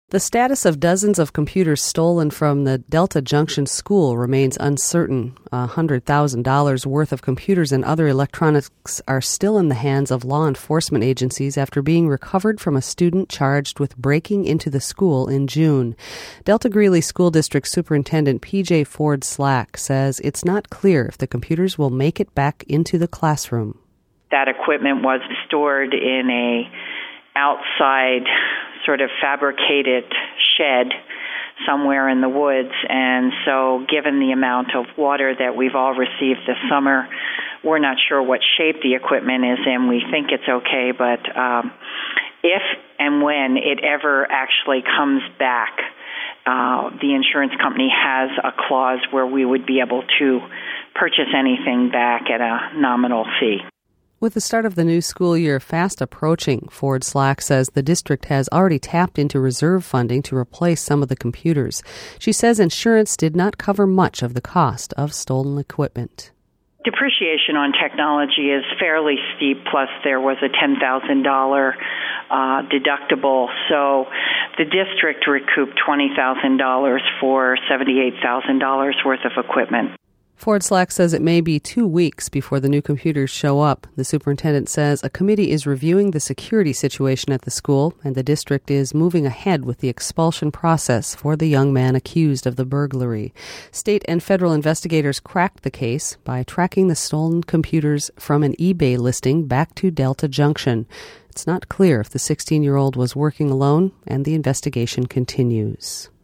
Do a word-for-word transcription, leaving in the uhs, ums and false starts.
The status of dozens of computers stolen from the Delta Junction school remains uncertain. one hundred thousand dollars worth of computers and other electronics are still in the hands of law enforcement agencies after being recovered from a student charged with breaking into the school in June. Delta Greeley School District Superintendent P J Ford Slack says it's not clear if the computers will make it back into the classroom. That equipment was stored in a outside sort of fabricated shed somewhere in the woods, and so given the amount of water that we've all received this summer, we're not sure what shape the equipment is in. We think it's okay, but um, if and when it ever actually comes back, uh, the insurance company has a clause where we would be able to purchase anything back at a nominal fee. With the start of the new school year fast approaching, Ford Slack says the district has already tapped into reserve funding to replace some of the computers. She says insurance did not cover much of the cost of stolen equipment. Depreciation on technology is fairly steep, plus there was a ten thousand dollars uh, deductible. So the district recouped twenty thousand dollars for seventy-eight thousand dollars worth of equipment. Ford Slack says it may be two weeks before the new computers show up. The superintendent says a committee is reviewing the security situation at the school, and the district is moving ahead with the expulsion process for the young man accused of the burglary. State and federal investigators cracked the case by tracking the stolen computers from an eBay listing back to Delta Junction. It's not clear if the sixteen-year-old was working alone, and the investigation continues.